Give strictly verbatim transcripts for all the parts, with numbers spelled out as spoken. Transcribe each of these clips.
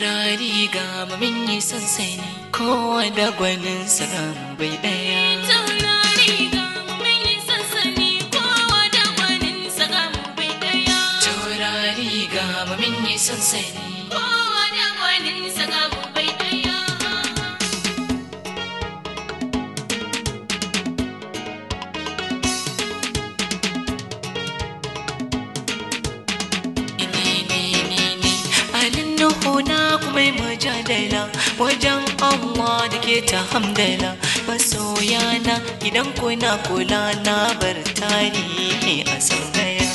taurari ga mun yi sansani kowa da gwaninsa ga mu bai daya. Taurari ga mun yi sansani kowa da gwaninsa ga mu bai daya. Taurari ga mun yi sansani kowa da gwaninsa ga mu bai daya. Huna kuma mujadala wajen Allah da ke ta hamdala masoyana idan kuna kula na bar tarihi a sauraya.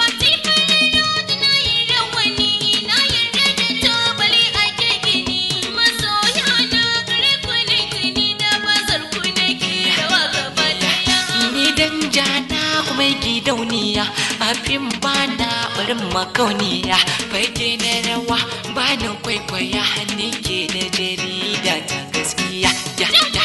Ni dan jana kuma gidauniya abin bana barin makauniya fage na rawa bana kwaikwaya hannu ke da jarida ta gaskiya ya ya.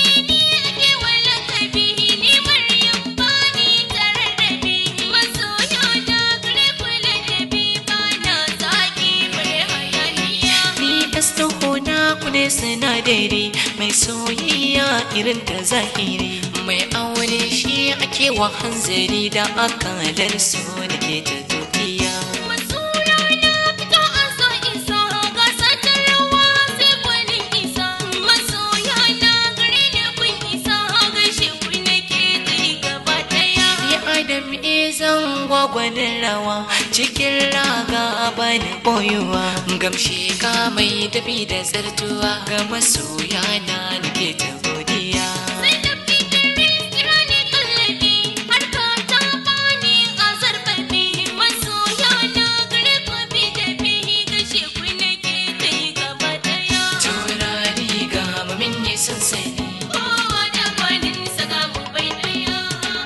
Sinadari mai soyayya irin ta zahiri mai aure shi ake wa hanzari da akalar so da ke ta tafiya. Masura na fito a so isa gasa ta rawa sai gwanin isa masoya na gare ne kun isa gaishe ku nake ta yi gaba daya. Ni Adam izan gwagwanin rawa cikin raga bani boyuwa gamshe ka mai tafi da zartuwa ga masoya na nake ta godiya. Sai da fitiri kira ne kallabi har ka ta bani a zarfafi masoya na gare ku bi da bihi gaishe ku nake ta yi gaba daya. Taurari ga mun yi sansani kowa da gwaninsa ga mu bai daya.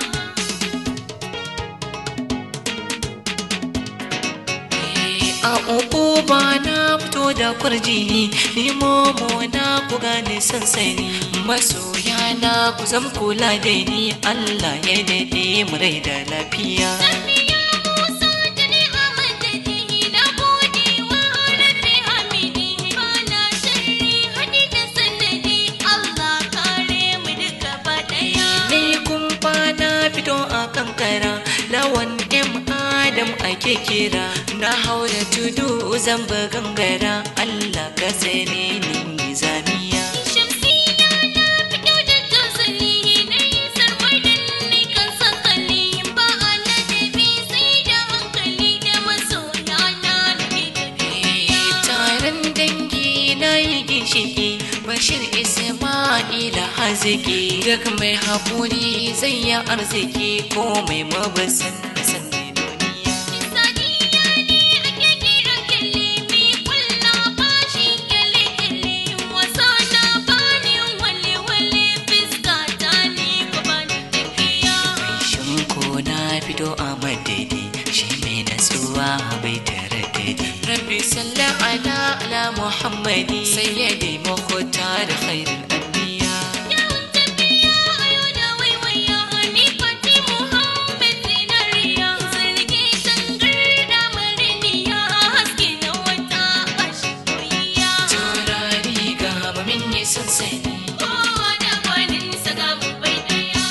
a uku ba na fito da kurjini ni momo na ku gane sansani masoya na ku zam kula da ni Allah ya dade mu rai da lafiya. Safiya Musa da ni Ahmad na gode wa Rabbi Hamidi bana sharri hadi da sanadi Allah kare mu duka ba daya. Ni kumfa na fito a kankara lawan M Adam ake kira na haura tudu zamba gangara Allah ka tsare ni zamiya. Shamsiya na fito da tozali na yi sarwadin ni kan sakali ba a ladabi sai da hankali da masoya na nake tafiya. Taron dangi na yi ginshiki Bashir Isma'ila haziki duk mai haƙuri zai yi arziki ko mai mabasin da sanne duniya. Sadiya ne ake kira kyalle mi kulla bashi kyalle kyalle wasa na bani wale wale fiska ta ne ko bani tafiya. Shin ko na fito a madadi shi mai natsuwa bai tare dadi. Rabbi salli ala ala Muhammadi sayyidi mukhtar khairul anbiya. Yawon tafiya a yau da waiwaya ni Fati Muhammad Zinariya zargi tangar da mariniya haske na wata bashi koyiya. Taurari ga mun yi sansani Kowa da gwaninsa ga mu bai daya.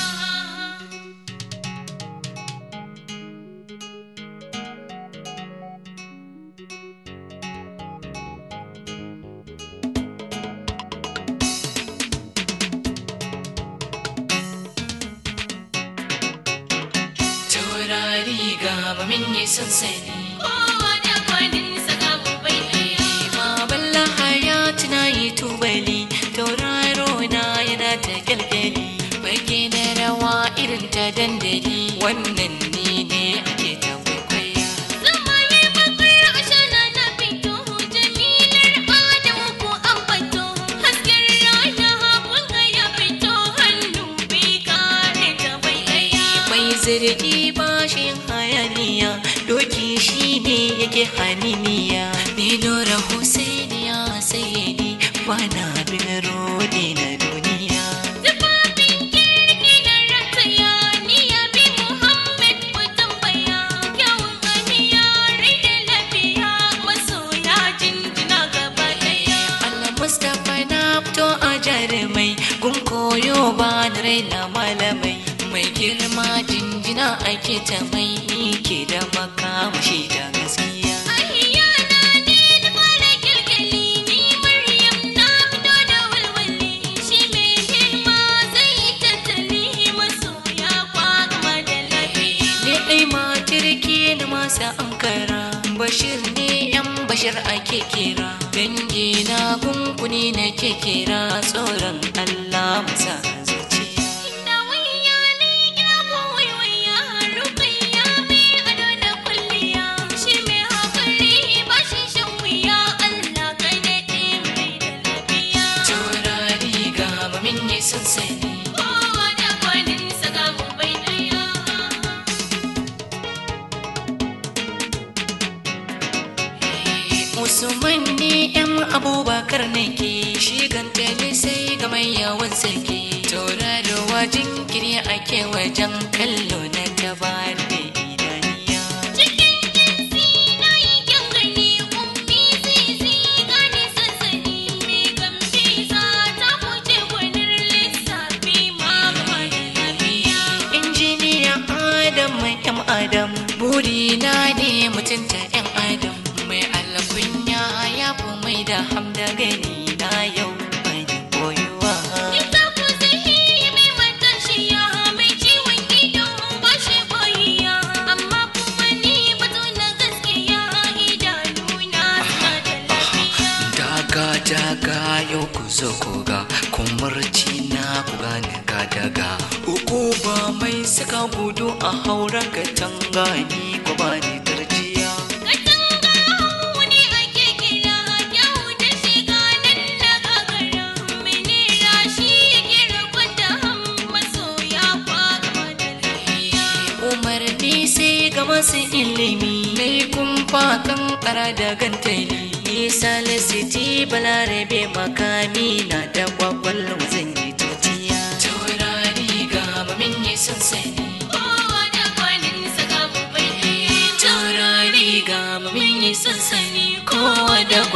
Taurari ga mun yi sansani Kowa da gwaninsa ga mu bai daya. Baban lahayat na yi tubali tauraro na yana ta kyalkyali fage na rawa irin ta dandali wannan ni ne ake ta kwaikwaya. Zama yi bakwai a shana na fito jamilar Adamu ko an fato hasken rana kun ga ya fito hannu bai kare ta bai daya. Mai zirgi bashin hayaniya doki shi ne yake haniniya ni Nura Husainiya sayyidi bana bin rodi na duniya. Tufafin kirki na rataya ni ya bi Muhammad ku tambaya kyawun aniya rai da lafiya masoya jinjina gaba daya. koyo ba da raina malamai mai girma jinjina ake ta mai ke da makamashi da gaskiya. Ayyana ne da fara kirkali ni Maryam na fito da walwali shi mai girma zai tattali masoya kwa gama da lafiya. Ne ɗai matirki na masa ankara Bashir ne yan Bashir ake kira dangi na kunkuni na ke kira tsoron Allah masa zuciya. Inda wayya ne ya ko waiwaya Rukayya mai ado da kulliya shi mai hakuri ba shi shan wuya Allah ka daɗe mai da lafiya. Taurari ga mamin ne sun sani Kowa da kwaninsa ga mu bai ɗaya. Usman ne yan Abubakar nake shi gantali sai ga mai yawan sarki tauraruwa jinkiri ake wajen kallo na tabar da idaniya. Cikin jinsi na yi kyan gani ummi zizi gani sansani mai gambiza ta wuce gwanin lissafi ma gama da lafiya. Injiniya Adam mai yan Adam burina ne mutunta yan Adam mai alkunya ya fi mai da hamda gani na yau mai koyuwa. Ita ku zai mai matashiya mai ciwon ido ba shi koyiya amma kuma ni batu na gaskiya idanuna suna da lafiya. Daga daga yau ku zo ku ga kumurci na ku gane ga daga uku ba mai saka gudu a haura katanga ni ku ba ni tarjiya. Katanga wani ake kira yau da shiga nan na gagara mene rashi yake rabar da masoya kwa gama da lafiya. Umarni sai ga masu ilimi mai kumfa kan kara da gantali nisa lasiti balarabe makami na da kwakwalwa zan yi totiya. Taurari ga mamin ne sun sani Kowa da kwaninsa ga mu bai ɗaya. taurari ga mamin ne sun sani kowa da